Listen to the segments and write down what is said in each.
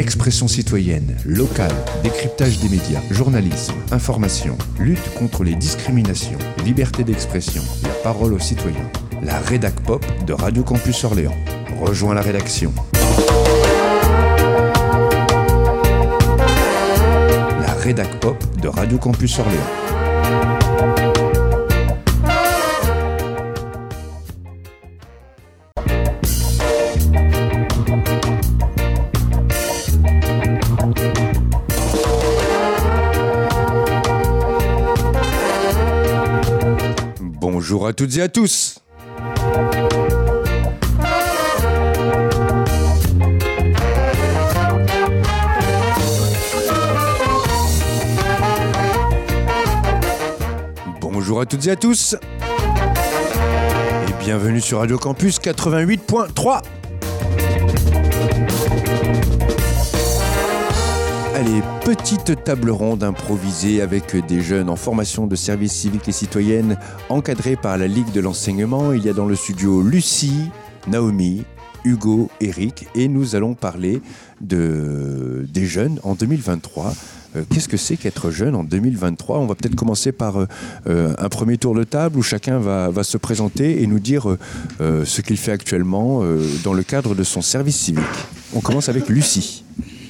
Expression citoyenne, locale, décryptage des médias, journalisme, information, lutte contre les discriminations, liberté d'expression, la parole aux citoyens. La Rédac Pop de Radio Campus Orléans. Rejoins la rédaction. La Rédac Pop de Radio Campus Orléans. Bonjour à toutes et à tous. Bonjour à toutes et à tous. Et bienvenue sur Radio Campus 88.3. Allez, petite table ronde improvisée avec des jeunes en formation de service civique et citoyenne encadrés par la Ligue de l'enseignement. Il y a dans le studio Lucie, Naomi, Hugo, Eric et nous allons parler des jeunes en 2023. Qu'est-ce que c'est qu'être jeune en 2023 ? On va peut-être commencer par un premier tour de table où chacun va se présenter et nous dire ce qu'il fait actuellement dans le cadre de son service civique. On commence avec Lucie.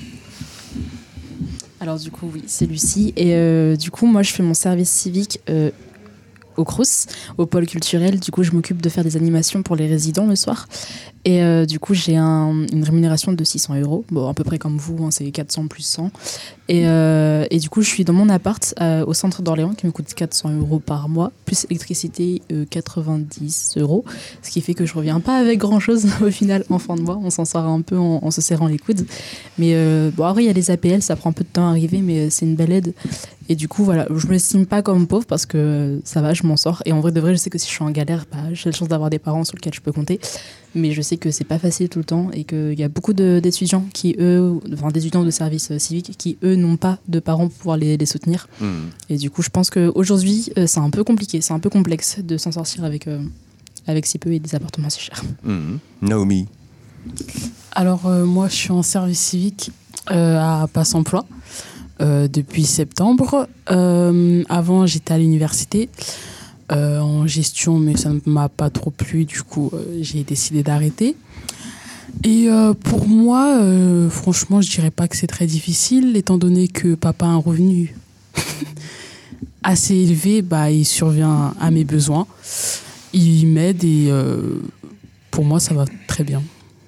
Alors du coup, oui, c'est Lucie. Et du coup, moi, je fais mon service civique au Crous, au pôle culturel. Du coup, je m'occupe de faire des animations pour les résidents le soir. Et du coup, j'ai une rémunération de 600 €. Bon, à peu près comme vous, hein, c'est 400 plus 100. Et du coup, je suis dans mon appart au centre d'Orléans qui me coûte 400 € par mois, plus électricité 90 €. Ce qui fait que je reviens pas avec grand-chose au final en fin de mois. On s'en sort un peu en se serrant les coudes. Mais bon, après, il y a les APL, ça prend un peu de temps à arriver, mais c'est une belle aide. Et du coup, voilà, je me estime pas comme pauvre parce que ça va, je m'en sors. Et en vrai de vrai, je sais que si je suis en galère, j'ai la chance d'avoir des parents sur lesquels je peux compter. Mais je sais que c'est pas facile tout le temps et qu'il y a beaucoup d'étudiants des étudiants de service civique qui, eux, n'ont pas de parents pour pouvoir les soutenir. Et du coup, je pense qu'aujourd'hui, c'est un peu compliqué, c'est un peu complexe de s'en sortir avec si peu et des appartements si chers. Naomi. Alors, moi, je suis en service civique à Passe Emploi depuis septembre. Avant, j'étais à l'université. En gestion, mais ça ne m'a pas trop plu, du coup j'ai décidé d'arrêter. Et pour moi, franchement, je dirais pas que c'est très difficile, étant donné que papa a un revenu assez élevé, il survient à mes besoins, il m'aide et pour moi ça va très bien.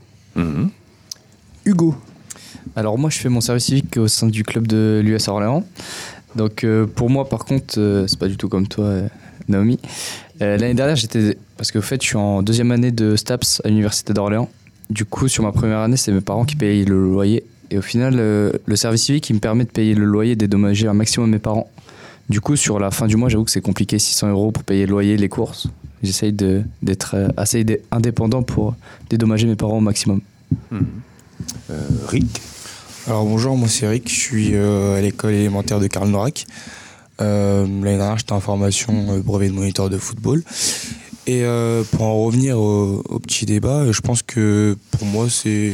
Hugo. Alors moi je fais mon service civique au sein du club de l'US Orléans. Donc pour moi par contre, c'est pas du tout comme toi Naomi. L'année dernière, parce qu'au fait, je suis en deuxième année de STAPS à l'université d'Orléans. Du coup, sur ma première année, c'est mes parents qui payaient le loyer. Et au final, le service civique, il me permet de payer le loyer et de dédommager un maximum mes parents. Du coup, sur la fin du mois, j'avoue que c'est compliqué, 600 € pour payer le loyer, les courses. J'essaye d'être assez indépendant pour dédommager mes parents au maximum. Rick. Alors bonjour, moi c'est Rick, je suis à l'école élémentaire de Karl Noack. L'année dernière, j'étais en formation brevet de moniteur de football. Et pour en revenir au petit débat, je pense que pour moi, c'est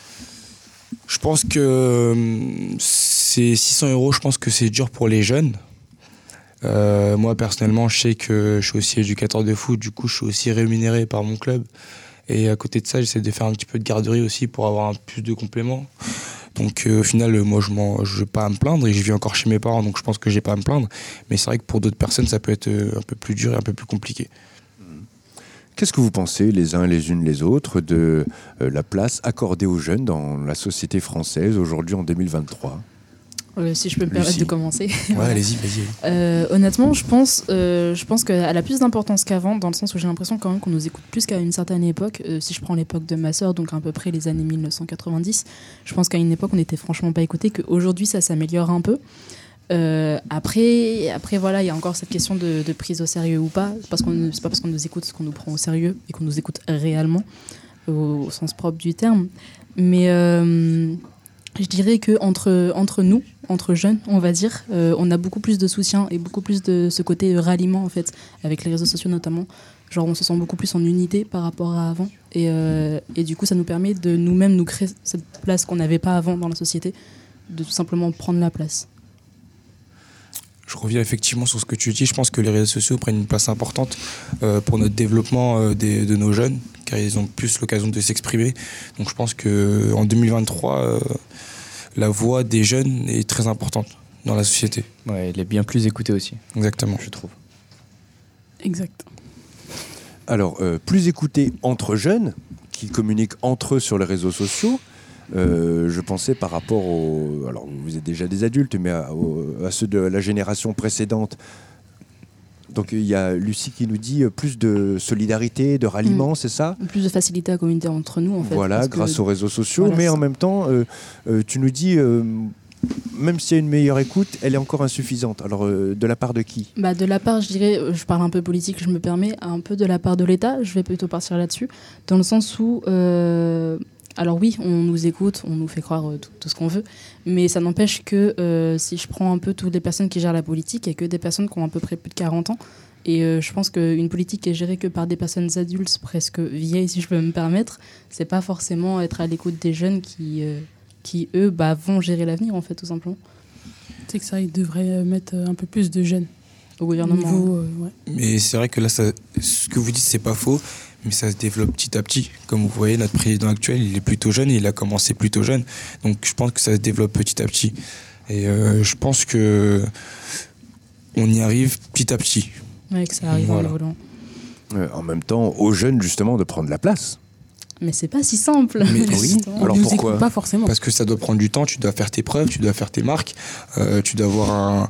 600 €, je pense que c'est dur pour les jeunes. Moi, personnellement, je sais que je suis aussi éducateur de foot, du coup, je suis aussi rémunéré par mon club. Et à côté de ça, j'essaie de faire un petit peu de garderie aussi pour avoir plus de compléments. Donc au final, moi je n'ai pas à me plaindre et je vis encore chez mes parents, donc je pense que j'ai pas à me plaindre. Mais c'est vrai que pour d'autres personnes, ça peut être un peu plus dur et un peu plus compliqué. Qu'est-ce que vous pensez les uns les unes les autres de la place accordée aux jeunes dans la société française aujourd'hui en 2023 ? Si je peux me permettre de commencer. Ouais, allez-y, vas-y. Honnêtement, je pense qu'elle a plus d'importance qu'avant, dans le sens où j'ai l'impression quand même qu'on nous écoute plus qu'à une certaine époque. Si je prends l'époque de ma sœur, donc à peu près les années 1990, je pense qu'à une époque, on n'était franchement pas écoutés, qu'aujourd'hui, ça s'améliore un peu. Après, voilà, il y a encore cette question de prise au sérieux ou pas. C'est pas parce qu'on nous écoute qu'on nous prend au sérieux et qu'on nous écoute réellement, au sens propre du terme. Mais je dirais qu'entre nous, entre jeunes, on va dire, on a beaucoup plus de soutien et beaucoup plus de ce côté ralliement, en fait, avec les réseaux sociaux notamment, Genre, on se sent beaucoup plus en unité par rapport à avant. Et du coup, ça nous permet de nous-mêmes nous créer cette place qu'on n'avait pas avant dans la société, de tout simplement prendre la place. Je reviens effectivement sur ce que tu dis. Je pense que les réseaux sociaux prennent une place importante pour notre développement de nos jeunes, car ils ont plus l'occasion de s'exprimer. Donc je pense qu'en 2023, la voix des jeunes est très importante dans la société. Ouais, il est bien plus écouté aussi, Exactement. je trouve. Exact. Alors, plus écoutés entre jeunes, qui communiquent entre eux sur les réseaux sociaux. Je pensais par rapport aux... Alors, vous êtes déjà des adultes, mais à ceux de la génération précédente. Donc, il y a Lucie qui nous dit plus de solidarité, de ralliement, c'est ça ? Plus de facilité à communiquer entre nous, en fait. Voilà, grâce aux réseaux sociaux. Voilà, mais en ça. même temps, tu nous dis, même s'il y a une meilleure écoute, elle est encore insuffisante. Alors, de la part de qui ? Bah, de la part, je dirais, je parle un peu politique, je me permets, un peu de la part de l'État, je vais plutôt partir là-dessus, dans le sens où... alors oui, on nous écoute, on nous fait croire tout ce qu'on veut, mais ça n'empêche que si je prends un peu toutes les personnes qui gèrent la politique, il n'y a que des personnes qui ont à peu près plus de 40 ans. Et je pense qu'une politique est gérée que par des personnes adultes, presque vieilles, si je peux me permettre. C'est pas forcément être à l'écoute des jeunes qui eux, vont gérer l'avenir, en fait, tout simplement. C'est que ça, ils devraient mettre un peu plus de jeunes Au au gouvernement. niveau. Ouais. Mais c'est vrai que là, ce que vous dites, c'est pas faux, mais ça se développe petit à petit. Comme vous voyez, notre président actuel, il est plutôt jeune, il a commencé plutôt jeune. Donc je pense que ça se développe petit à petit. Et je pense que on y arrive petit à petit. Ouais, que ça arrive Voilà. en évoluant. En même temps, aux jeunes, justement, de prendre la place. Mais c'est pas si simple. Mais oui. justement. Alors On nous pourquoi ? écoute pas forcément. Parce que ça doit prendre du temps, tu dois faire tes preuves, tu dois faire tes marques, tu dois avoir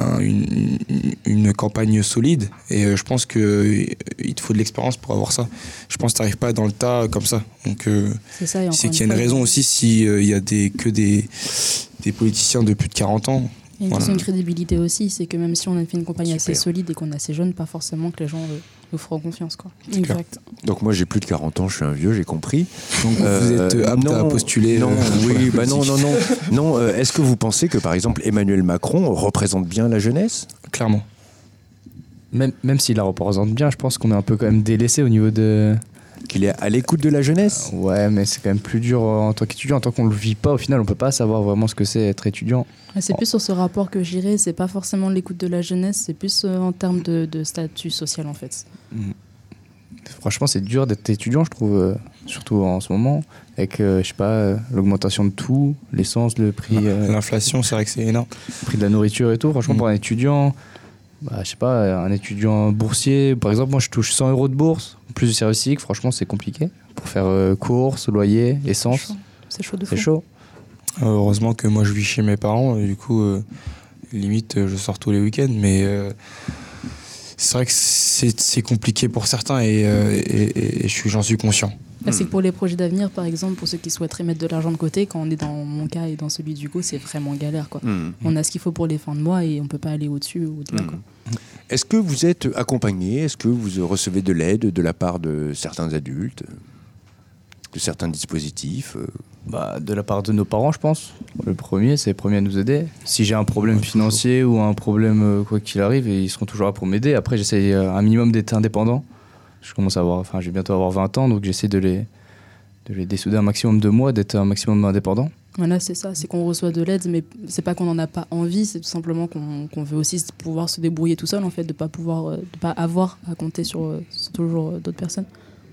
une campagne solide. Et je pense qu'il te faut de l'expérience pour avoir ça. Je pense que tu n'arrives pas dans le tas comme ça. Donc C'est ça, et encore c'est qu'il y a une fois, raison aussi s'il y a que des politiciens de plus de 40 ans. Il y a une Voilà. question de crédibilité aussi, c'est que même si on a fait une campagne assez Super. solide et qu'on est assez jeune, pas forcément que les gens nous feront confiance, quoi. C'est clair. Exact. Donc moi, j'ai plus de 40 ans, je suis un vieux, j'ai compris. Donc vous êtes apte à non, postuler. Non, pour la oui, politique. non. Est-ce que vous pensez que, par exemple, Emmanuel Macron représente bien la jeunesse ? Clairement. Même s'il la représente bien, je pense qu'on est un peu quand même délaissé au niveau de... Qu'il est à l'écoute de la jeunesse ? Ouais, mais c'est quand même plus dur en tant qu'étudiant. En tant qu'on le vit pas, au final, on peut pas savoir vraiment ce que c'est être étudiant. C'est plus sur ce rapport que j'irais, c'est pas forcément l'écoute de la jeunesse, c'est plus en termes de statut social, en fait. Franchement, c'est dur d'être étudiant, je trouve, surtout en ce moment, avec, je sais pas, l'augmentation de tout, l'essence, le prix L'inflation, c'est vrai que c'est énorme. prix de la nourriture et tout. Franchement, pour un étudiant, je sais pas, un étudiant boursier, par exemple, moi je touche 100 € de bourse, plus de service civique, franchement, c'est compliqué. Pour faire courses, loyer, essence, C'est chaud de fou. c'est chaud. Heureusement que moi je vis chez mes parents, et du coup, limite, je sors tous les week-ends, mais c'est vrai que c'est compliqué pour certains et j'en suis conscient. C'est que pour les projets d'avenir, par exemple, pour ceux qui souhaiteraient mettre de l'argent de côté, quand on est dans mon cas et dans celui d'Hugo, c'est vraiment galère, quoi. On a ce qu'il faut pour les fins de mois et on peut pas aller au-dessus ou au-delà, quoi. Est-ce que vous êtes accompagné ? Est-ce que vous recevez de l'aide de la part de certains adultes, de certains dispositifs ? De la part de nos parents, je pense. Le premier, c'est les premiers à nous aider. Si j'ai un problème financier ou un problème quoi qu'il arrive, ils seront toujours là pour m'aider. Après, j'essaie un minimum d'être indépendant. Je commence à je vais bientôt avoir 20 ans, donc j'essaie de les dessouder un maximum de moi, d'être un maximum indépendant. Voilà, c'est ça, c'est qu'on reçoit de l'aide, mais c'est pas qu'on n'en a pas envie, c'est tout simplement qu'on veut aussi pouvoir se débrouiller tout seul, en fait, de pas avoir à compter sur toujours d'autres personnes.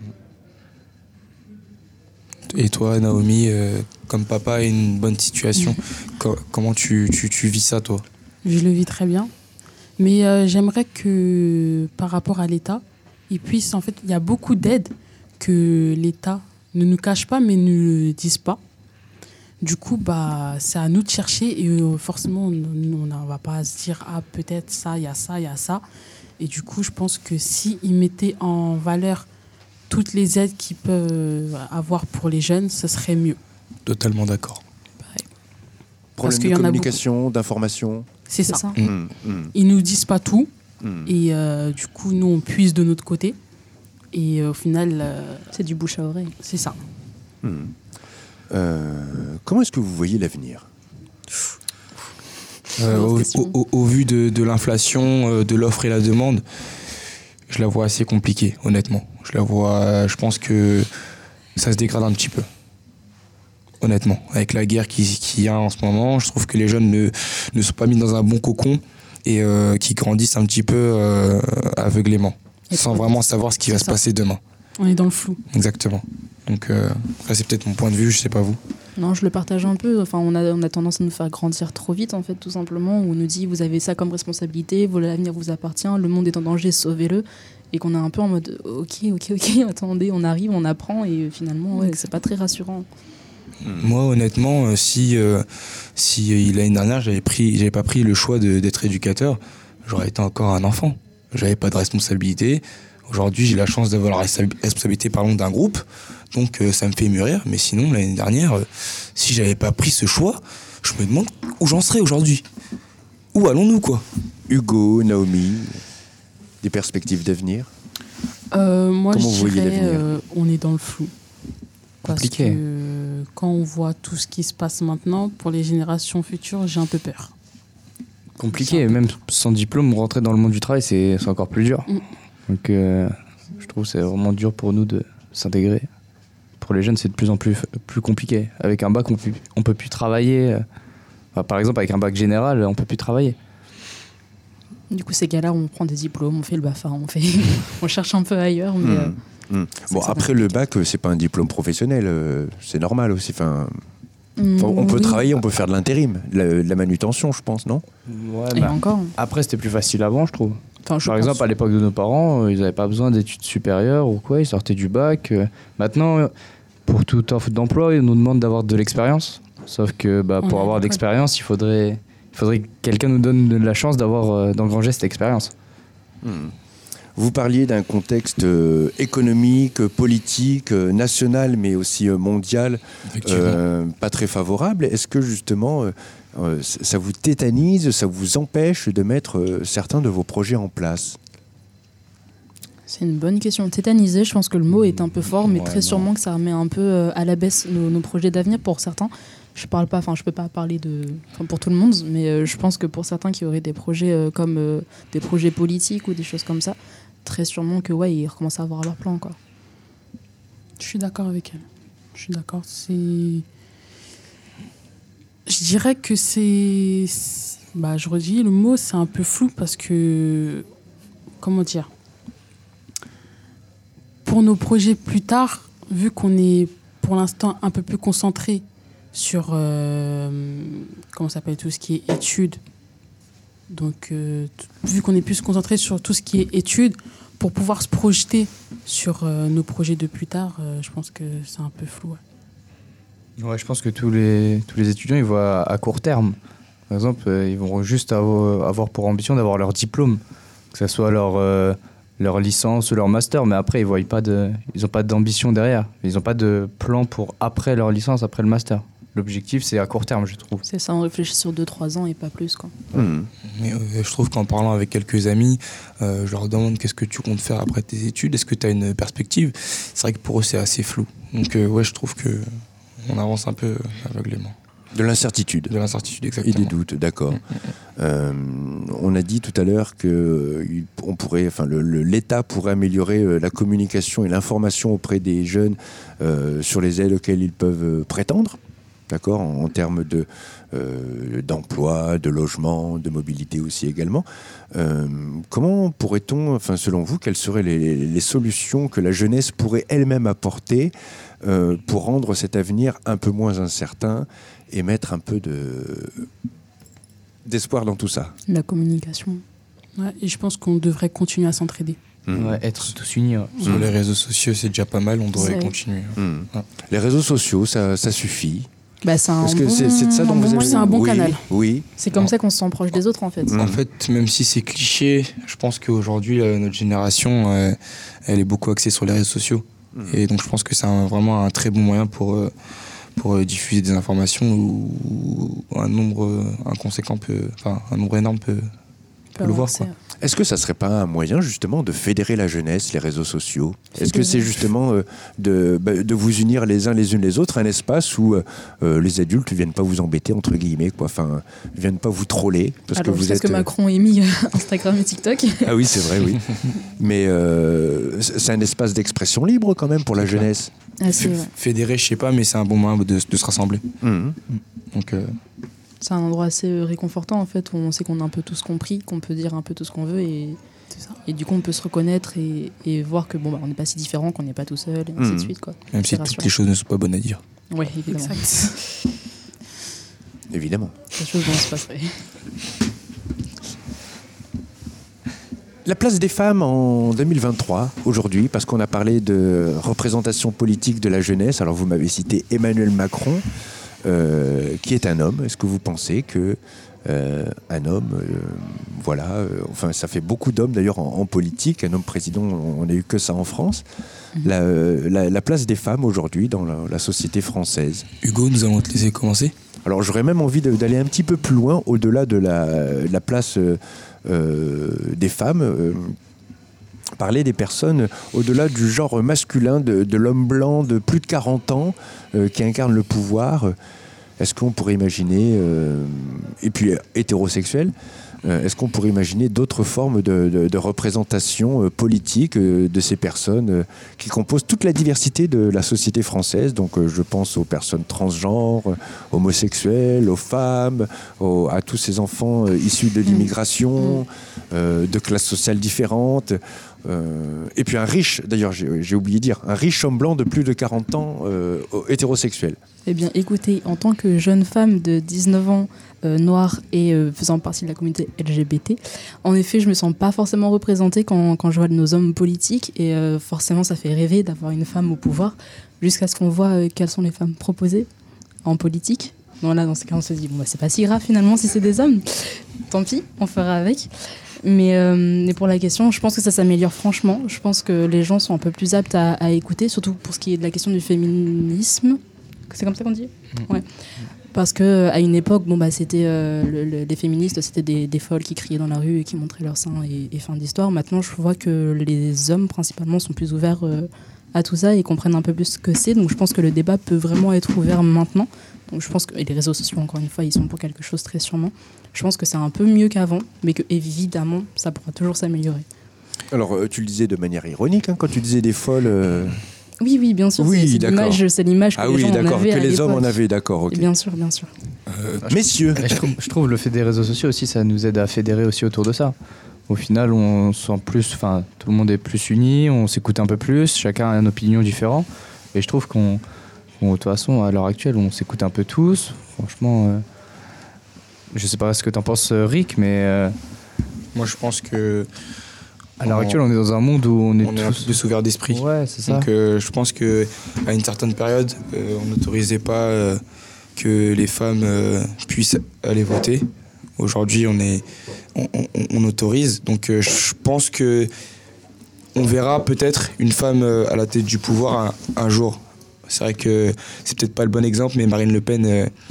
Et toi, Naomi, comme papa a une bonne situation, comment tu vis ça, toi ? Je le vis très bien. Mais j'aimerais que, par rapport à l'État, il y a beaucoup d'aides que l'État ne nous cache pas, mais ne le disent pas. Du coup, c'est à nous de chercher et forcément, on ne va pas se dire « Ah, peut-être ça, il y a ça, il y a ça ». Et du coup, je pense que s'ils mettaient en valeur toutes les aides qu'ils peuvent avoir pour les jeunes, ce serait mieux. Totalement d'accord. Problème qu'il de y en a communication, d'information ? C'est ça. Ils ne nous disent pas tout. Et du coup, nous, on puise de notre côté. Et au final, C'est du bouche à oreille. c'est ça. Comment est-ce que vous voyez l'avenir ? Au vu de l'inflation, de l'offre et la demande, je la vois assez compliquée, honnêtement. Je pense que ça se dégrade un petit peu. Honnêtement, avec la guerre qu'il y a en ce moment, je trouve que les jeunes ne sont pas mis dans un bon cocon et qui grandissent un petit peu aveuglément, sans vraiment savoir ce qui va se passer demain. On est dans le flou. Exactement. Donc après, c'est peut-être mon point de vue, je sais pas vous. Non, je le partage un peu. Enfin, on a tendance à nous faire grandir trop vite, en fait, tout simplement. Où on nous dit, vous avez ça comme responsabilité, l'avenir vous appartient, le monde est en danger, sauvez-le. Et qu'on est un peu en mode, ok, attendez, on arrive, on apprend, et finalement, ouais, c'est pas très rassurant. Moi, honnêtement, si l'année dernière, j'avais pas pris le choix d'être éducateur, j'aurais été encore un enfant. J'avais pas de responsabilité. Aujourd'hui, j'ai la chance d'avoir la responsabilité d'un groupe, donc ça me fait mûrir. Mais sinon, l'année dernière, si j'avais pas pris ce choix, je me demande où j'en serais aujourd'hui. Où allons-nous, quoi? Hugo, Naomi, des perspectives d'avenir? Moi, Comment vous je voyez dirais, l'avenir? on est dans le flou. Parce Compliqué. que quand on voit tout ce qui se passe maintenant, pour les générations futures, j'ai un peu peur. Compliqué, et même sans diplôme, rentrer dans le monde du travail, c'est encore plus dur. Donc je trouve que c'est vraiment dur pour nous de s'intégrer. Pour les jeunes, c'est de plus en plus compliqué. Avec un bac, on peut plus travailler. Enfin, par exemple, avec un bac général, on peut plus travailler. Du coup, ces gars-là, on prend des diplômes, on fait le BAFA, on cherche un peu ailleurs. Mais, Bon, après le bac, c'est pas un diplôme professionnel, c'est normal aussi. On peut travailler, on peut faire de l'intérim, de la manutention, je pense, non? Ouais, Et encore. après, c'était plus facile avant, je trouve. Enfin, Par exemple, à l'époque de nos parents, ils n'avaient pas besoin d'études supérieures ou quoi, ils sortaient du bac. Maintenant, pour toute offre d'emploi, ils nous demandent d'avoir de l'expérience. Sauf que pour avoir d'expérience, il faudrait que quelqu'un nous donne la chance d'engranger cette expérience. Vous parliez d'un contexte économique, politique, national, mais aussi mondial, pas très favorable. Est-ce que justement, ça vous tétanise, ça vous empêche de mettre certains de vos projets en place? C'est une bonne question. Tétaniser, je pense que le mot est un peu fort, mais très sûrement que ça remet un peu à la baisse nos projets d'avenir pour certains. Je peux pas parler pour tout le monde, mais je pense que pour certains qui auraient des projets comme des projets politiques ou des choses comme ça, très sûrement que ils recommencent à avoir leur plan, quoi. Je suis d'accord avec elle. Je suis d'accord. Je dirais que je redis, le mot, c'est un peu flou parce que... Comment dire? Pour nos projets plus tard, vu qu'on est pour l'instant un peu plus concentré sur tout ce qui est études, donc vu qu'on est plus concentré sur tout ce qui est études, pour pouvoir se projeter sur nos projets de plus tard, je pense que c'est un peu flou. Ouais, je pense que tous les étudiants, ils voient à court terme. Par exemple, ils vont juste avoir pour ambition d'avoir leur diplôme, que ce soit leur licence ou leur master, mais après, ils n'ont pas d'ambition derrière. Ils n'ont pas de plan pour après leur licence, après le master. L'objectif, c'est à court terme, je trouve. C'est ça, on réfléchit sur 2-3 ans et pas plus, quoi. Mais je trouve qu'en parlant avec quelques amis, je leur demande qu'est-ce que tu comptes faire après tes études, est-ce que tu as une perspective? C'est vrai que pour eux, c'est assez flou. Donc je trouve qu'on avance un peu aveuglément. De l'incertitude. De l'incertitude, exactement. Et des doutes, d'accord. On a dit tout à l'heure que l'État pourrait améliorer la communication et l'information auprès des jeunes sur les aides auxquelles ils peuvent prétendre, d'accord, en termes d'emploi, de logement, de mobilité aussi également. Comment pourrait-on, selon vous, quelles seraient les solutions que la jeunesse pourrait elle-même apporter pour rendre cet avenir un peu moins incertain et mettre un peu d'espoir dans tout ça? La communication. Ouais, et je pense qu'on devrait continuer à s'entraider. Ouais, être tous unis. Ouais. Sur les réseaux sociaux, c'est déjà pas mal, on devrait continuer. Les réseaux sociaux, ça suffit? C'est un que c'est de ça dont vous avez... C'est un bon canal. Oui. C'est comme ça qu'on se sent proche des autres, en fait. En fait, même si c'est cliché, je pense qu'aujourd'hui, notre génération, elle est beaucoup axée sur les réseaux sociaux. Et donc, je pense que c'est vraiment un très bon moyen pour diffuser des informations où un nombre énorme peut peut le voir, quoi. Est-ce que ça serait pas un moyen justement de fédérer la jeunesse, les réseaux sociaux? Est-ce que c'est justement de vous unir les uns les unes les autres, un espace où les adultes ne viennent pas vous embêter entre guillemets, quoi, enfin, ne viennent pas vous troller parce alors, que vous êtes. que Macron ait mis Instagram et TikTok. Ah oui, c'est vrai, oui. Mais c'est un espace d'expression libre quand même pour la jeunesse. Ah, Fédérer, je sais pas, mais c'est un bon moyen de se rassembler. Donc. C'est un endroit assez réconfortant en fait où on sait qu'on a un peu tout ce compris, qu'on peut dire un peu tout ce qu'on veut et du coup on peut se reconnaître et voir que on n'est pas si différent, qu'on n'est pas tout seul et ainsi de suite, quoi. Même si toutes les choses ne sont pas bonnes à dire. Oui, évidemment. Exact. Évidemment. Les choses vont se passer. La place des femmes en 2023, aujourd'hui, parce qu'on a parlé de représentation politique de la jeunesse. Alors vous m'avez cité Emmanuel Macron. Qui est un homme. Est-ce que vous pensez que un homme, enfin ça fait beaucoup d'hommes d'ailleurs en politique, un homme président, on n'a eu que ça en France, la place des femmes aujourd'hui dans la société française? Hugo, nous allons te laisser commencer. Alors j'aurais même envie d'aller un petit peu plus loin, au-delà de la place des femmes, parler des personnes au-delà du genre masculin, de l'homme blanc de plus de 40 ans qui incarne le pouvoir. Est-ce qu'on pourrait imaginer, et puis hétérosexuel, est-ce qu'on pourrait imaginer d'autres formes de représentation politique de ces personnes qui composent toute la diversité de la société française? Donc je pense aux personnes transgenres, homosexuelles, aux femmes, à tous ces enfants issus de l'immigration, de classes sociales différentes. Et puis un riche, d'ailleurs j'ai oublié de dire, un riche homme blanc de plus de 40 ans hétérosexuel. Eh bien écoutez, en tant que jeune femme de 19 ans, noire et faisant partie de la communauté LGBT, en effet je me sens pas forcément représentée quand je vois nos hommes politiques et forcément ça fait rêver d'avoir une femme au pouvoir jusqu'à ce qu'on voit quelles sont les femmes proposées en politique. Bon, là dans ce cas on se dit c'est pas si grave finalement si c'est des hommes, tant pis, on fera avec. Mais pour la question, je pense que ça s'améliore franchement. Je pense que les gens sont un peu plus aptes à écouter, surtout pour ce qui est de la question du féminisme. C'est comme ça qu'on dit ? Ouais. Parce qu'à une époque, c'était les féministes, c'était des folles qui criaient dans la rue et qui montraient leurs seins et fin d'histoire. Maintenant, je vois que les hommes, principalement, sont plus ouverts à tout ça et comprennent un peu plus ce que c'est. Donc je pense que le débat peut vraiment être ouvert maintenant. Donc je pense que et les réseaux sociaux, encore une fois, ils sont pour quelque chose très sûrement. Je pense que c'est un peu mieux qu'avant, mais que évidemment, ça pourra toujours s'améliorer. Alors tu le disais de manière ironique, quand tu disais des folles. Oui, bien sûr. Oui, c'est l'image que les gens en avaient que les hommes en avaient, d'accord. Okay. Bien sûr. Messieurs, je trouve le fait des réseaux sociaux aussi, ça nous aide à fédérer aussi autour de ça. Au final, on sent plus, tout le monde est plus uni, on s'écoute un peu plus, chacun a une opinion différente. Et je trouve de toute façon, à l'heure actuelle, on s'écoute un peu tous. Franchement, je sais pas ce que t'en penses, Rick, mais moi je pense que à l'heure actuelle, on est dans un monde où on est tous un peu plus ouvert d'esprit. Ouais, c'est ça. Donc je pense qu'à une certaine période, on n'autorisait pas que les femmes puissent aller voter. Aujourd'hui, on autorise. Donc je pense que on verra peut-être une femme à la tête du pouvoir un jour. C'est vrai que c'est peut-être pas le bon exemple, mais Marine Le Pen,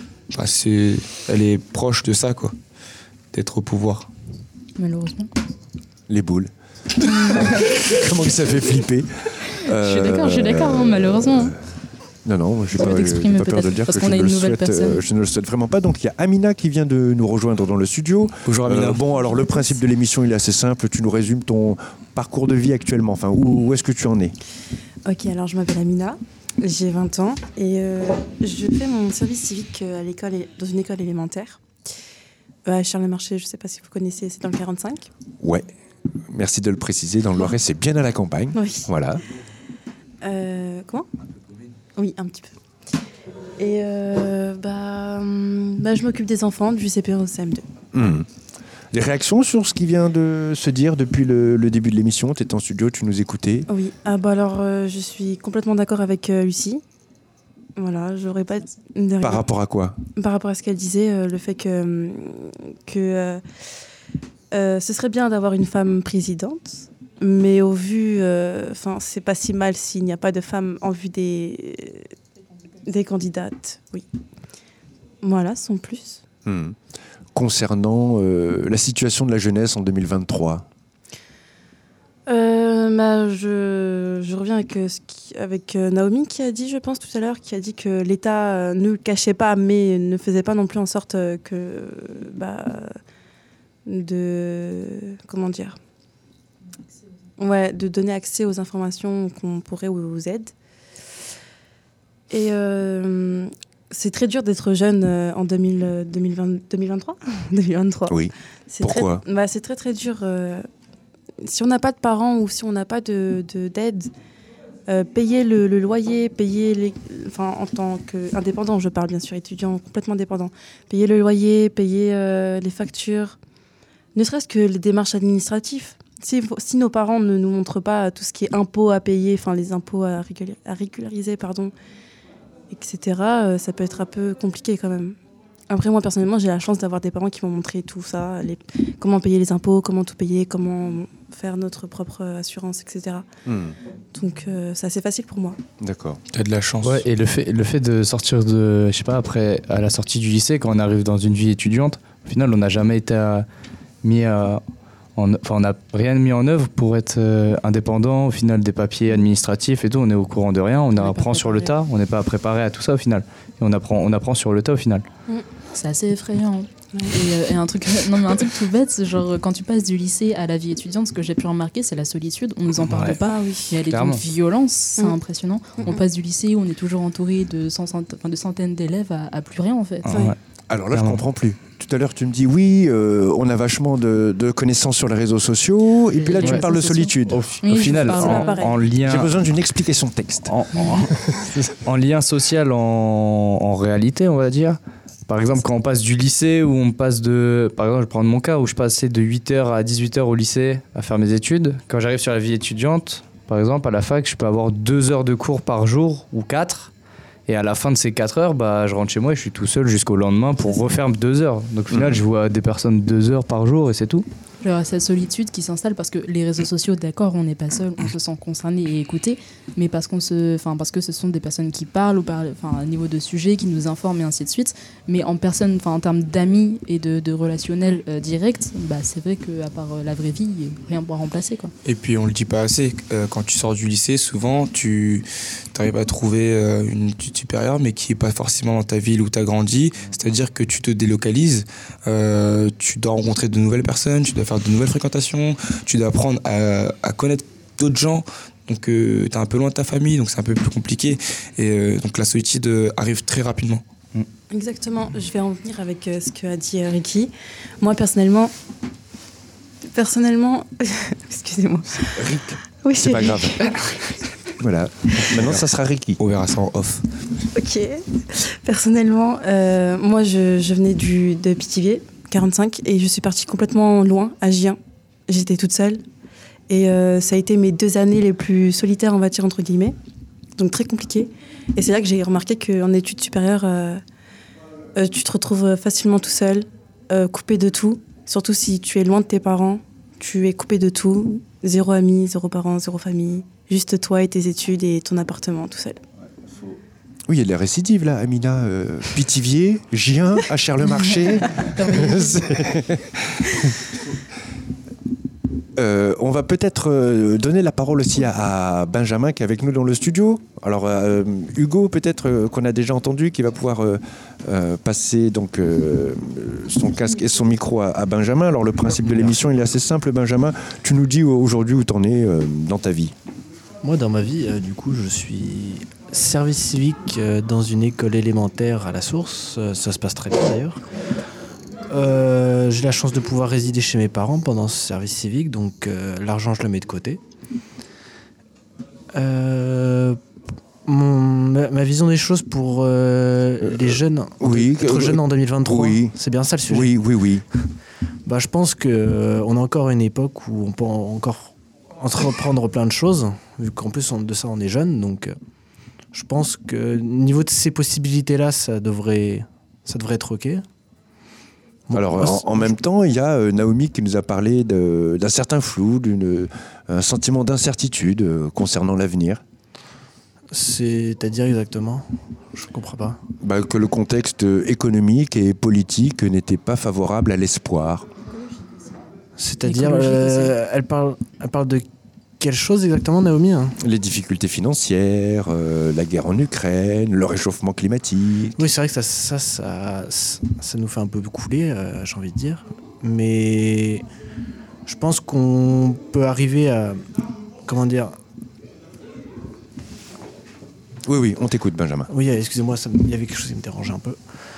elle est proche de ça, quoi, d'être au pouvoir. Malheureusement. Les boules. Comment que ça fait flipper. Je suis d'accord, malheureusement. Non, j'ai pas peur de le dire parce que je ne le souhaite vraiment pas. Donc il y a Amina qui vient de nous rejoindre dans le studio. Bonjour Amina. Alors le principe de l'émission il est assez simple. Tu nous résumes ton parcours de vie actuellement. Enfin, où est-ce que tu en es ? Ok, alors je m'appelle Amina, j'ai 20 ans et je fais mon service civique à l'école, dans une école élémentaire. À Charles-le-Marché, je ne sais pas si vous connaissez, c'est dans le 45. Ouais, merci de le préciser. Dans le Loiret, c'est bien à la campagne. Oui. Voilà. Comment ? Oui, un petit peu. Et je m'occupe des enfants du CP au CM2. Des réactions sur ce qui vient de se dire depuis le début de l'émission ? Tu étais en studio, tu nous écoutais ? Oui, je suis complètement d'accord avec Lucie. Voilà, j'aurais pas... Par rapport à quoi ? Par rapport à ce qu'elle disait, le fait que ce serait bien d'avoir une femme présidente, mais au vu... c'est pas si mal s'il n'y a pas de femmes en vue des candidates. Oui. Voilà, sans plus. concernant la situation de la jeunesse en 2023 ? Je reviens avec Naomi qui a dit, je pense tout à l'heure, qui a dit que l'État ne le cachait pas, mais ne faisait pas non plus en sorte de donner accès aux informations qu'on pourrait ou aux aides. Et c'est très dur d'être jeune en 2023. 2023. Oui. Pourquoi ? C'est très très dur. Si on n'a pas de parents ou si on n'a pas d'aide, payer le loyer, en tant qu'indépendant, je parle bien sûr, étudiant complètement indépendant, payer le loyer, payer les factures, ne serait-ce que les démarches administratives. Si nos parents ne nous montrent pas tout ce qui est impôts à payer, enfin les impôts à régulariser, etc., ça peut être un peu compliqué quand même. Après, moi, personnellement, j'ai la chance d'avoir des parents qui m'ont montré tout ça, comment payer les impôts, comment tout payer, comment faire notre propre assurance, etc. Donc, c'est assez facile pour moi. D'accord. T'as de la chance. Ouais, et le fait de sortir de, je sais pas, après, à la sortie du lycée, quand on arrive dans une vie étudiante, au final, on n'a jamais été on n'a rien mis en œuvre pour être indépendant. Au final, des papiers administratifs et tout, on est au courant de rien. On apprend sur le tas. On n'est pas préparé à tout ça au final. Et on apprend sur le tas au final. C'est assez effrayant. Et un truc tout bête, c'est genre quand tu passes du lycée à la vie étudiante, ce que j'ai pu remarquer, c'est la solitude. On nous en parle pas. Il y a d'une violence, c'est impressionnant. On passe du lycée où on est toujours entouré de centaines d'élèves à plus rien en fait. Alors là, je comprends plus. Tout à l'heure, tu me dis oui, on a vachement de connaissances sur les réseaux sociaux, et puis là, tu me parles de solitude. Au final, en lien. J'ai besoin d'une explication de texte. En lien social, en réalité, on va dire. Par exemple, quand on passe du lycée, où on passe de... Par exemple, je vais prendre mon cas, où je passais de 8h à 18h au lycée à faire mes études. Quand j'arrive sur la vie étudiante, par exemple, à la fac, je peux avoir 2 heures de cours par jour, ou 4. Et à la fin de ces 4 heures, je rentre chez moi et je suis tout seul jusqu'au lendemain pour refaire 2 heures. Donc au final, je vois des personnes 2 heures par jour et c'est tout. Alors, cette solitude qui s'installe parce que les réseaux sociaux, d'accord, on n'est pas seul, on se sent concerné et écouté, mais parce que ce sont des personnes qui parlent à niveau de sujets, qui nous informent et ainsi de suite. Mais en termes d'amis et de relationnel direct, c'est vrai qu'à part la vraie vie, rien ne pourra remplacer, quoi. Et puis on le dit pas assez, quand tu sors du lycée, souvent tu arrives à trouver une étude supérieure, mais qui est pas forcément dans ta ville où tu as grandi. C'est-à-dire que tu te délocalises, tu dois rencontrer de nouvelles personnes, tu dois faire de nouvelles fréquentations, tu dois apprendre à connaître d'autres gens. Donc tu es un peu loin de ta famille, donc c'est un peu plus compliqué. Et donc la solitude arrive très rapidement. Exactement, je vais en venir avec ce qu'a dit Ricky. Moi, personnellement, excusez-moi. Rick. Oui, c'est pas grave. Voilà, maintenant ça sera Ricky. On verra ça en off. Ok. Personnellement, moi je venais de Pithiviers, 45, et je suis partie complètement loin, à Gien. J'étais toute seule. Et ça a été mes 2 années les plus solitaires, on va dire, entre guillemets. Donc très compliqué. Et c'est là que j'ai remarqué qu'en études supérieures, tu te retrouves facilement tout seul, coupé de tout. Surtout si tu es loin de tes parents, tu es coupé de tout. 0 amis, 0 parents, 0 famille. Juste toi et tes études et ton appartement tout seul. Oui, il y a des récidives là, Amina. Pithiviers, Gien, à Charles-Marché. On va peut-être donner la parole aussi à Benjamin qui est avec nous dans le studio. Alors Hugo, peut-être qu'on a déjà entendu, qui va pouvoir passer donc son casque et son micro à Benjamin. Alors le principe de l'émission, il est assez simple. Benjamin, tu nous dis aujourd'hui où t'en es dans ta vie. Moi, dans ma vie, du coup, je suis service civique dans une école élémentaire à la Source. Ça se passe très bien d'ailleurs. J'ai la chance de pouvoir résider chez mes parents pendant ce service civique, donc l'argent, je le mets de côté. Ma vision des choses pour les jeunes, être jeune en 2023, c'est bien ça le sujet. Oui. Je pense qu'on a encore une époque où on peut encore entreprendre plein de choses, vu qu'en plus de ça on est jeune, donc je pense que au niveau de ces possibilités-là, ça devrait être ok. Bon, alors en même temps, il y a Naomi qui nous a parlé d'un certain flou, d'un sentiment d'incertitude concernant l'avenir. C'est-à-dire exactement? Je ne comprends pas. Que le contexte économique et politique n'était pas favorable à l'espoir. C'est-à-dire, Écologique elle parle de quelle chose exactement, Naomi, hein? Les difficultés financières, la guerre en Ukraine, le réchauffement climatique. Oui, c'est vrai que ça nous fait un peu couler, j'ai envie de dire. Mais je pense qu'on peut arriver à... Comment dire? Oui, on t'écoute, Benjamin. Oui, excusez-moi, il y avait quelque chose qui me dérangeait un peu.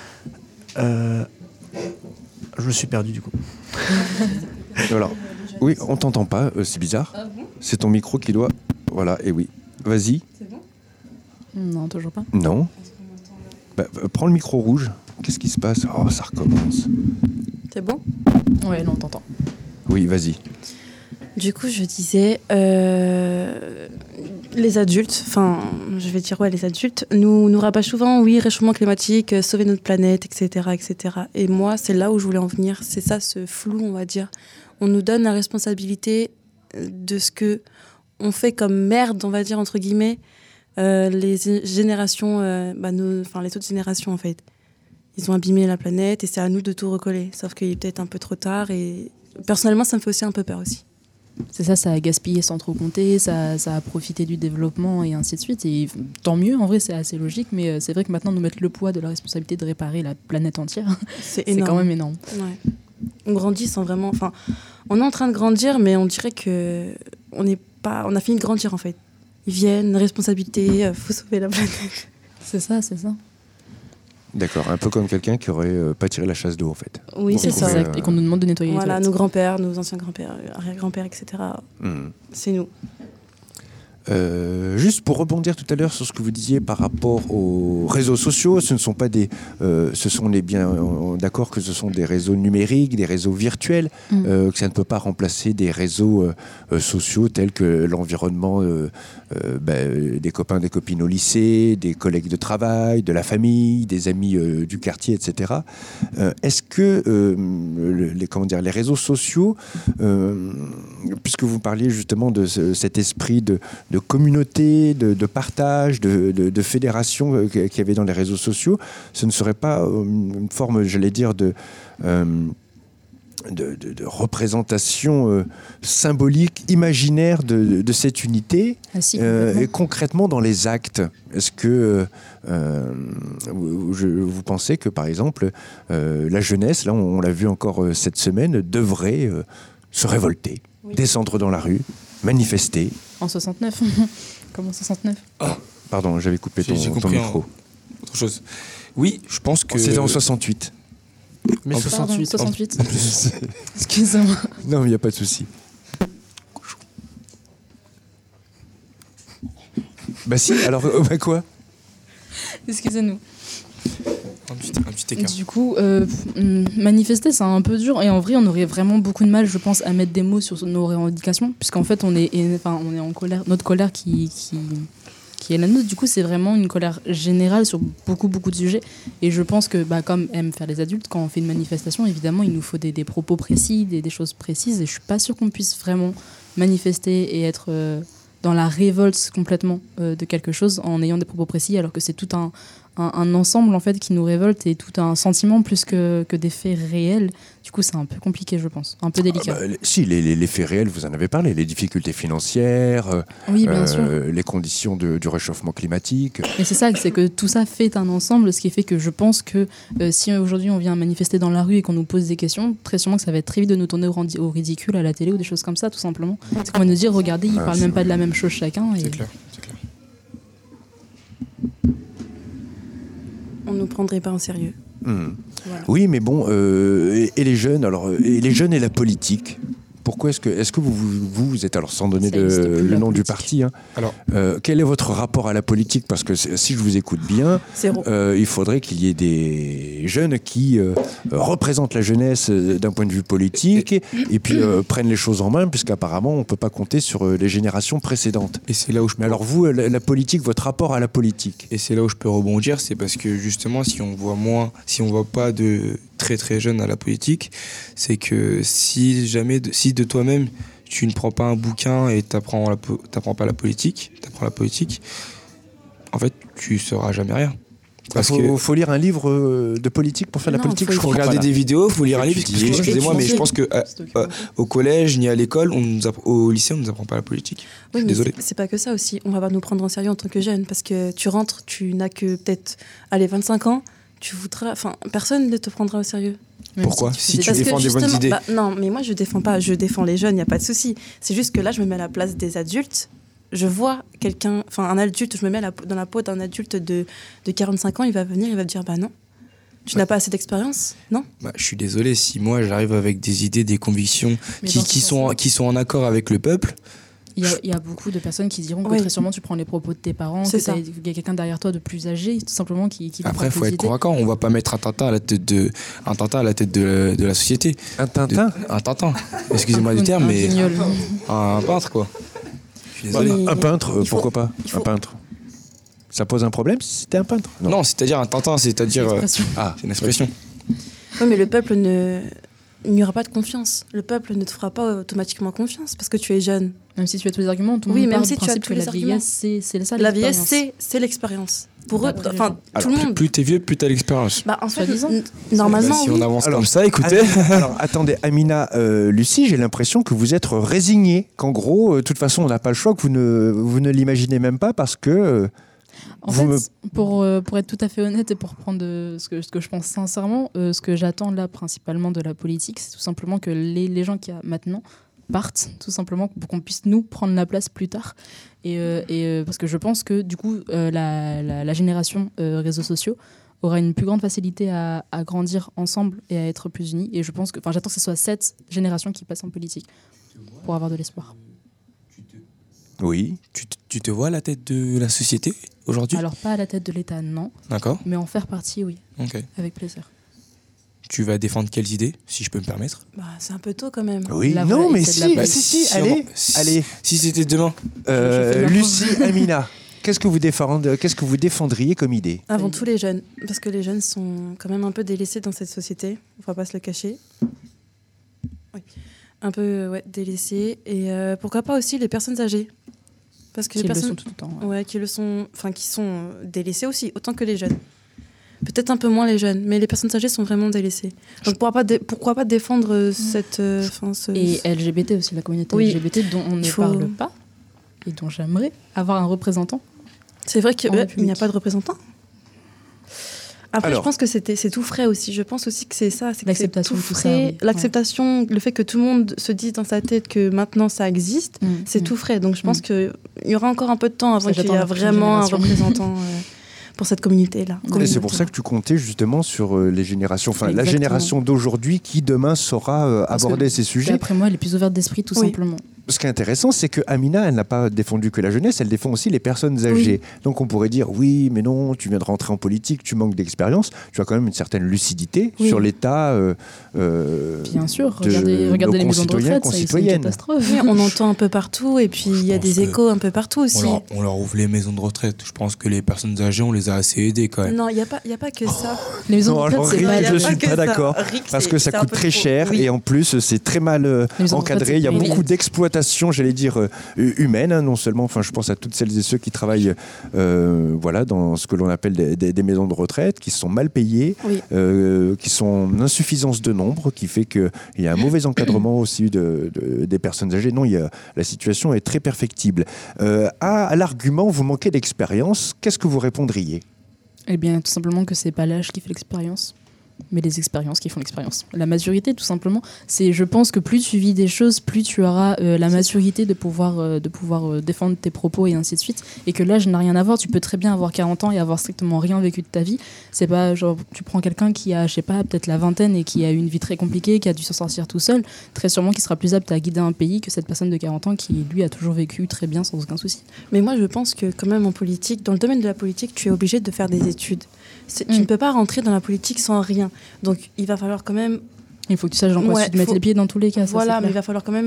Je me suis perdu du coup. Alors, oui, on t'entend pas, c'est bizarre. Ah bon? C'est ton micro qui doit... Voilà, et oui. Vas-y. C'est bon? Non, toujours pas. Non. Prends le micro rouge. Qu'est-ce qui se passe? Oh, ça recommence. C'est bon? Ouais, non, on t'entend. Oui, vas-y. Du coup, je disais, les adultes, les adultes, nous rabâchent souvent, oui, réchauffement climatique, sauver notre planète, etc., etc. Et moi, c'est là où je voulais en venir. C'est ça, ce flou, on va dire. On nous donne la responsabilité de ce que on fait comme merde, on va dire, entre guillemets, les générations, les autres générations, en fait. Ils ont abîmé la planète et c'est à nous de tout recoller. Sauf qu'il est peut-être un peu trop tard et personnellement, ça me fait aussi un peu peur aussi. C'est ça, ça a gaspillé sans trop compter, ça a profité du développement et ainsi de suite. Et tant mieux, en vrai, c'est assez logique, mais c'est vrai que maintenant, nous mettre le poids de la responsabilité de réparer la planète entière, c'est quand même énorme. Ouais. On grandit sans vraiment... Enfin, on est en train de grandir, mais on dirait que on a fini de grandir, en fait. Ils viennent, responsabilité, faut sauver la planète. C'est ça. D'accord, un peu comme quelqu'un qui aurait pas tiré la chasse d'eau, en fait. Oui, c'est ça. Exact. Et qu'on nous demande de nettoyer les Voilà, toilettes. nos grands-pères, nos anciens grands-pères, arrière-grands-pères, etc. C'est nous. Juste pour rebondir tout à l'heure sur ce que vous disiez par rapport aux réseaux sociaux, ce ne sont pas des, ce sont les bien d'accord que ce sont des réseaux numériques, des réseaux virtuels, que ça ne peut pas remplacer des réseaux sociaux tels que l'environnement des copains, des copines au lycée, des collègues de travail, de la famille, des amis du quartier, etc. Est-ce que les réseaux sociaux, puisque vous parliez justement de cet esprit de communauté, de partage, de fédération qu'il y avait dans les réseaux sociaux, ce ne serait pas une forme, j'allais dire, de représentation symbolique, imaginaire de cette unité, et concrètement dans les actes? Est-ce que vous pensez que, par exemple, la jeunesse, là on l'a vu encore cette semaine, devrait se révolter, descendre dans la rue, manifester? En 69. Comment 69? Pardon, j'avais coupé ton micro. Autre chose. Oui, je pense que... C'était en 68. Mais Pardon, 68. Excusez-moi. Non, mais il n'y a pas de souci. Bah si, alors quoi? Excusez-nous. Un petit écart. Du coup, manifester, c'est un peu dur. Et en vrai, on aurait vraiment beaucoup de mal, je pense, à mettre des mots sur nos revendications. Puisqu'en fait, on est en colère. Notre colère qui est la nôtre, du coup, c'est vraiment une colère générale sur beaucoup de sujets. Et je pense que, comme aiment faire les adultes, quand on fait une manifestation, évidemment, il nous faut des propos précis, des choses précises. Et je suis pas sûre qu'on puisse vraiment manifester et être dans la révolte complètement de quelque chose en ayant des propos précis, alors que c'est tout un ensemble en fait qui nous révolte et tout un sentiment plus que des faits réels. Du coup, c'est un peu compliqué, je pense, un peu délicat. Si, les faits réels, vous en avez parlé, les difficultés financières, oui, bien sûr. Les conditions du réchauffement climatique. Et c'est ça, c'est que tout ça fait un ensemble, ce qui fait que je pense que si aujourd'hui on vient manifester dans la rue et qu'on nous pose des questions, très sûrement que ça va être très vite de nous tourner au ridicule à la télé ou des choses comme ça, tout simplement. C'est qu'on va nous dire, regardez, ils parlent même pas de la même chose chacun. C'est clair. On ne nous prendrait pas en sérieux. Voilà. Oui, mais bon, et les jeunes, et les jeunes et la politique. Pourquoi est-ce que vous êtes, alors sans donner le nom du parti, hein, alors, quel est votre rapport à la politique? Parce que si je vous écoute bien, il faudrait qu'il y ait des jeunes qui représentent la jeunesse d'un point de vue politique et puis prennent les choses en main, puisqu'apparemment on ne peut pas compter sur les générations précédentes. Et c'est là où Mais alors vous, la politique, votre rapport à la politique? Et c'est là où je peux rebondir, c'est parce que justement, si on voit pas de très jeunes à la politique, c'est que si de toi-même tu ne prends pas un bouquin et t'apprends pas la politique, en fait, tu sauras jamais rien. Parce Il faut lire un livre de politique pour faire de la Non, politique. faut je faut comprends regarder pas, là. des vidéos, faut lire un livre. Étudier. Excusez-moi, mais je pense que documenter. au collège ni à l'école, au lycée, on nous apprend pas la politique. Oui, mais Désolé. c'est pas que ça aussi. On va pas nous prendre en sérieux en tant que jeune parce que tu rentres, tu n'as que peut-être 25 ans, personne ne te prendra au sérieux. Même Pourquoi tu Si faisais tu Parce des- que défends des bonnes justement, idées. non, mais moi je défends pas, je défends les jeunes, il y a pas de souci. C'est juste que là je me mets à la place des adultes. Je vois un adulte, je me mets dans la peau d'un adulte de 45 ans, il va venir, il va te dire bah non. Tu n'as pas assez d'expérience, non? Bah, je suis désolé, si moi j'arrive avec des idées, des convictions Mais qui, dans ce qui sens-là, sont en accord avec le peuple, il y a beaucoup de personnes qui diront que Oui. très sûrement tu prends les propos de tes parents, C'est qu'il ça. y a quelqu'un derrière toi de plus âgé, tout simplement qui va après, il prendre faut tes être idées. convaincant. On va pas mettre un Tintin à la tête de la société. Un Tintin. Un Tintin. Excusez-moi du terme, Un mais guignol. un peintre, quoi. Je suis désolé. Mais Un peintre, il faut- pourquoi pas il faut- Un peintre. Ça pose un problème si c'était un peintre? Non, c'est-à-dire un Tintin, c'est-à-dire. Expression. C'est une expression. Oui, mais le peuple il n'y aura pas de confiance. Le peuple ne te fera pas automatiquement confiance parce que tu es jeune. Même si tu as tous les arguments, tout le Oui, monde même part si du tu as principe tous que les la vieillesse, c'est ça La vieillesse, l'expérience. c'est l'expérience. Pour eux, D'après les enfin, gens. tout le monde. Plus t'es vieux, plus t'as l'expérience. Bah, en fait, Soi-disant. normalement, Si oui. on avance Alors, comme ça, écoutez. Alors, attendez, Amina, Lucie, j'ai l'impression que vous êtes résignée, qu'en gros, de toute façon, on n'a pas le choix, que vous ne l'imaginez même pas parce que... En Vous fait, pour être tout à fait honnête et pour prendre ce que je pense sincèrement, ce que j'attends là principalement de la politique, c'est tout simplement que les gens qui maintenant partent, tout simplement pour qu'on puisse nous prendre la place plus tard. Parce que je pense que du coup, la génération réseaux sociaux aura une plus grande facilité à grandir ensemble et à être plus unis. Et je pense que, j'attends que ce soit cette génération qui passe en politique pour avoir de l'espoir. Oui. Tu te vois à la tête de la société aujourd'hui? Alors pas à la tête de l'État, non, D'accord. mais en faire partie, oui, Ok. avec plaisir. Tu vas défendre quelles idées, si je peux me permettre? Bah, c'est un peu tôt quand même. Oui, La non, vraie, mais c'est de la si, politique. si, allez, allez. Si c'était demain. Je fais de la Lucie, Amina, qu'est-ce que vous défendriez comme idée? Avant tout les jeunes, parce que les jeunes sont quand même un peu délaissés dans cette société, on va pas se le cacher. Oui. Un peu délaissés. Et pourquoi pas aussi les personnes âgées, parce que Qui les le personnes sont tout le temps. Ouais. qui sont délaissées aussi, autant que les jeunes. Peut-être un peu moins les jeunes, mais les personnes âgées sont vraiment délaissées. Donc pourquoi pas défendre cette... Et LGBT aussi, la communauté Oui. LGBT dont on ne Il faut- parle pas et dont j'aimerais avoir un représentant. C'est vrai qu'il En n'y a République. pas de représentant. Après, Alors. je pense que c'est tout frais aussi. Je pense aussi que c'est ça. C'est que c'est L'acceptation tout de tout ça, frais. oui. L'acceptation, le fait que tout le monde se dise dans sa tête que maintenant ça existe, c'est tout frais. Donc je pense qu'il y aura encore un peu de temps avant Ça, qu'il y j'attends ait la prochaine vraiment un génération. représentant pour cette communauté-là. Et c'est pour ça que tu comptais justement sur les générations, la Exactement. génération d'aujourd'hui qui demain saura Parce aborder que ces sujets. D'après moi, elle est plus ouverte d'esprit, tout Oui. simplement. Ce qui est intéressant, c'est que Amina, elle n'a pas défendu que la jeunesse, elle défend aussi les personnes âgées. Donc on pourrait dire, oui, mais non, tu viens de rentrer en politique, tu manques d'expérience, tu as quand même une certaine lucidité Oui. sur l'état Bien sûr, de regardez nos les maisons de concitoyens, retraite, c'est une concitoyennes. catastrophe. Oui, on entend un peu partout et puis il y a pense des que échos un peu partout aussi. On leur ouvre les maisons de retraite. Je pense que les personnes âgées, on les a assez aidées quand même. Non, il n'y a pas que ça. Les maisons de Non, retraite, alors, c'est Rick, pas je la- suis que pas ça. d'accord, Rick, parce que ça c'est un coûte peu très trop. cher Oui. et en plus c'est très mal maisons de encadré. retraite, Il y a c'est beaucoup payé. d'exploitation, j'allais dire humaine, hein, non seulement. Enfin, je pense à toutes celles et ceux qui travaillent, dans ce que l'on appelle des maisons de retraite, qui sont mal payées, Oui. qui sont en insuffisance de nombre, qui fait qu'il y a un mauvais encadrement aussi des personnes âgées. Non, la situation est très perfectible. À l'argument, vous manquez d'expérience. Qu'est-ce que vous répondriez? Eh bien, tout simplement que c'est pas l'âge qui fait l'expérience, mais les expériences qui font l'expérience. La maturité, tout simplement, c'est, je pense que plus tu vis des choses, plus tu auras la maturité de pouvoir défendre tes propos et ainsi de suite. Et que l'âge n'a rien à voir. Tu peux très bien avoir 40 ans et avoir strictement rien vécu de ta vie. C'est pas genre, tu prends quelqu'un qui a, je sais pas, peut-être la vingtaine et qui a eu une vie très compliquée, qui a dû s'en sortir tout seul, très sûrement qui sera plus apte à guider un pays que cette personne de 40 ans qui, lui, a toujours vécu très bien sans aucun souci. Mais moi, je pense que quand même en politique, dans le domaine de la politique, tu es obligé de faire des études. Tu ne peux pas rentrer dans la politique sans rien. Donc, il va falloir quand même... Il faut que tu saches dans quoi Ouais, tu te mettes faut- les pieds dans tous les cas. ça, voilà, c'est mais il clair. va falloir quand même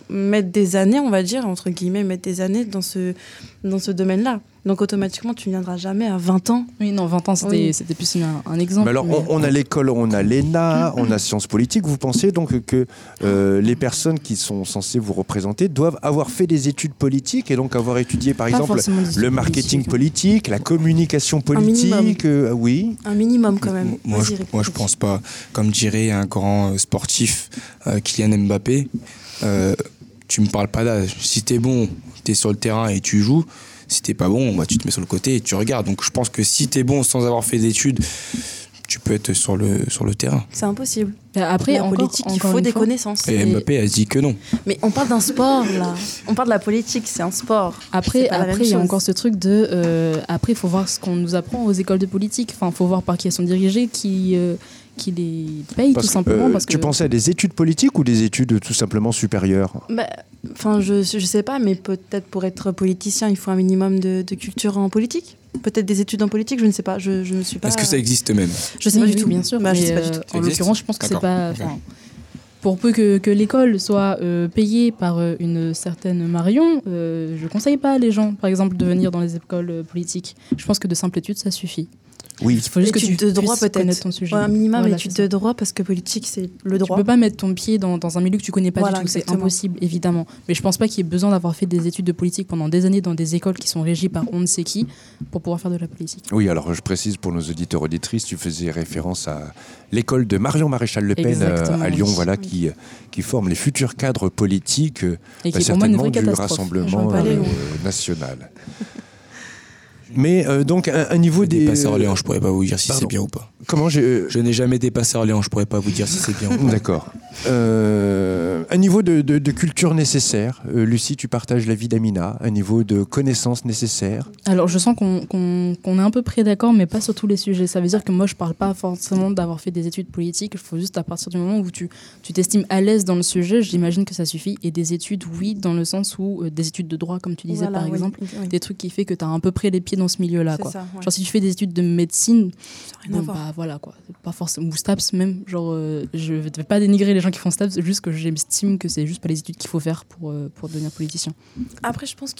mettre des années, on va dire, entre guillemets, mettre des années dans ce domaine-là. Donc automatiquement, tu ne viendras jamais à 20 ans. Oui, non, 20 ans, c'était plus un exemple. Mais alors, on a l'école, on a l'ENA, on a Sciences Politiques. Vous pensez donc que les personnes qui sont censées vous représenter doivent avoir fait des études politiques et donc avoir étudié, par exemple, le marketing politique, la communication politique oui. Un minimum, quand même. Moi, je pense pas. Comme dirait un grand sportif, Kylian Mbappé, tu me parles pas d'âge. Si t'es bon, t'es sur le terrain et tu joues. Si t'es pas bon, tu te mets sur le côté et tu regardes. Donc je pense que si t'es bon sans avoir fait d'études, tu peux être sur le terrain. C'est impossible. Après, en politique, il faut des connaissances. Et Mbappé a dit que non. Mais on parle d'un sport, là. On parle de la politique, c'est un sport. Après, il y a encore ce truc de... après, il faut voir ce qu'on nous apprend aux écoles de politique. Enfin, il faut voir par qui elles sont dirigées, qui les paye tout simplement. Parce que... Tu pensais à des études politiques ou des études tout simplement supérieures ? Je sais pas, mais peut-être pour être politicien, il faut un minimum de culture en politique. Peut-être des études en politique, je ne sais pas. Je ne suis pas... Est-ce que ça existe même ? Je sais pas du tout. Bien sûr, je sais pas mais du tout. en l'occurrence, je pense que c'est pas... Pour peu que l'école soit payée par une certaine Marion, je ne conseille pas à les gens, par exemple, de venir dans les écoles politiques. Je pense que de simples études, ça suffit. Oui. Il faut juste que tu de droit peut-être ton sujet. Un minimum d'études de droit, parce que politique, c'est le droit. Tu peux pas mettre ton pied dans un milieu que tu connais pas du tout. Exactement. C'est impossible, évidemment. Mais je pense pas qu'il y ait besoin d'avoir fait des études de politique pendant des années dans des écoles qui sont régies par on ne sait qui pour pouvoir faire de la politique. Oui, alors je précise pour nos auditeurs auditrices, tu faisais référence à l'école de Marion Maréchal Le Pen à Lyon, qui forme les futurs cadres politiques et qui est pour moi certainement une vraie du catastrophe. Rassemblement national. Mais donc un niveau des... Dépassé Orléans, je pourrais pas vous dire si c'est bien ou pas. Comment Je n'ai jamais dépassé Orléans, je pourrais pas vous dire si c'est bien ou pas. D'accord. Un niveau de culture nécessaire. Lucie, tu partages l'avis d'Amina. Un niveau de connaissance nécessaire. Alors je sens qu'on est un peu près d'accord, mais pas sur tous les sujets. Ça veut dire que moi je parle pas forcément d'avoir fait des études politiques. Il faut juste à partir du moment où tu t'estimes à l'aise dans le sujet, j'imagine que ça suffit. Et des études, oui, dans le sens où des études de droit, comme tu disais par exemple, des trucs qui fait que tu as à peu près les pieds dans ce milieu-là. Quoi. Ça, ouais. Genre si tu fais des études de médecine, rien à voir. Voilà quoi, pas forcément, ou STAPS même, je vais pas dénigrer les gens qui font STAPS, juste que j'estime que c'est juste pas les études qu'il faut faire pour devenir politicien. Après je pense que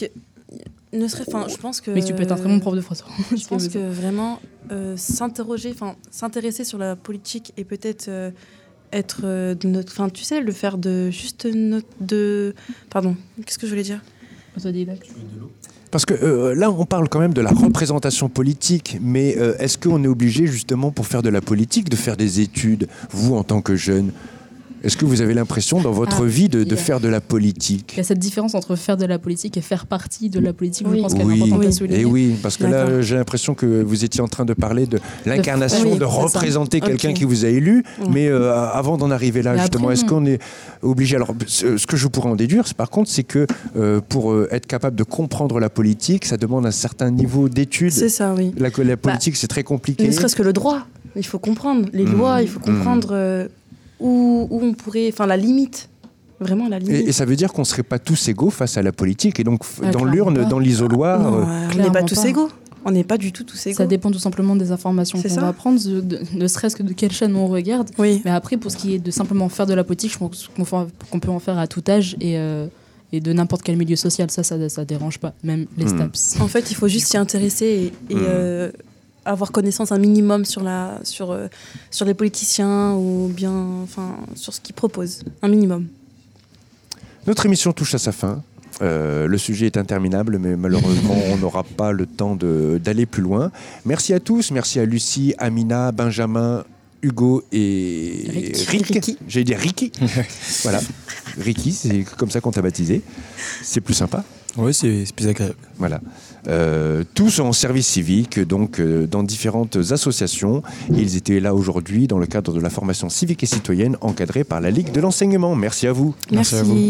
je pense que mais tu peux être un très bon prof de français. Je pense que vraiment s'intéresser sur la politique et peut-être être tu sais, le faire de juste pardon, qu'est-ce que je voulais dire ? Autodidacte. Parce que là, on parle quand même de la représentation politique, mais est-ce qu'on est obligé justement pour faire de la politique de faire des études, vous en tant que jeune ? Est-ce que vous avez l'impression dans votre vie de faire de la politique ? Il y a cette différence entre faire de la politique et faire partie de la politique. Oui. Je pense qu'elle est importante à souligner. Et oui, parce que là, j'ai l'impression que vous étiez en train de parler de l'incarnation, de représenter quelqu'un qui vous a élu. Mais avant d'en arriver là, justement, est-ce qu'on est obligé ? Alors, ce que je pourrais en déduire, par contre, c'est que pour être capable de comprendre la politique, ça demande un certain niveau d'études. C'est ça, oui. La politique, c'est très compliqué. Ne serait-ce que le droit. Il faut comprendre les lois, il faut comprendre... Où on pourrait... Enfin, la limite. Vraiment, la limite. Et ça veut dire qu'on ne serait pas tous égaux face à la politique. Et donc, dans l'urne, dans l'isoloir... on n'est pas tous égaux. On n'est pas du tout tous égaux. Ça dépend tout simplement des informations qu'on va prendre, ne serait-ce que de quelle chaîne on regarde. Oui. Mais après, pour ce qui est de simplement faire de la politique, je pense qu'on peut en faire à tout âge et de n'importe quel milieu social. Ça dérange pas, même les STAPS. En fait, il faut juste s'y intéresser et avoir connaissance un minimum sur les politiciens ou bien sur ce qu'ils proposent, un minimum. Notre émission touche à sa fin. Le sujet est interminable, mais malheureusement, on n'aura pas le temps d'aller plus loin. Merci à tous, merci à Lucie, Amina, Benjamin, Hugo et Rick. J'allais dire Ricky. Voilà, Ricky, c'est comme ça qu'on t'a baptisé. C'est plus sympa. Oui, c'est plus agréable. Voilà. Tous en service civique, donc dans différentes associations. Ils étaient là aujourd'hui dans le cadre de la formation civique et citoyenne encadrée par la Ligue de l'enseignement. Merci à vous. Merci à vous.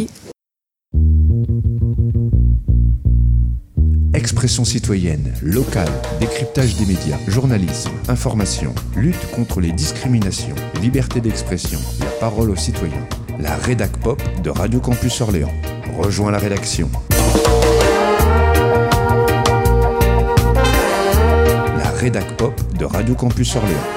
Expression citoyenne, locale, décryptage des médias, journalisme, information, lutte contre les discriminations, liberté d'expression, la parole aux citoyens. La Rédac Pop de Radio Campus Orléans. Rejoins la rédaction. La Rédac Pop de Radio Campus Orléans.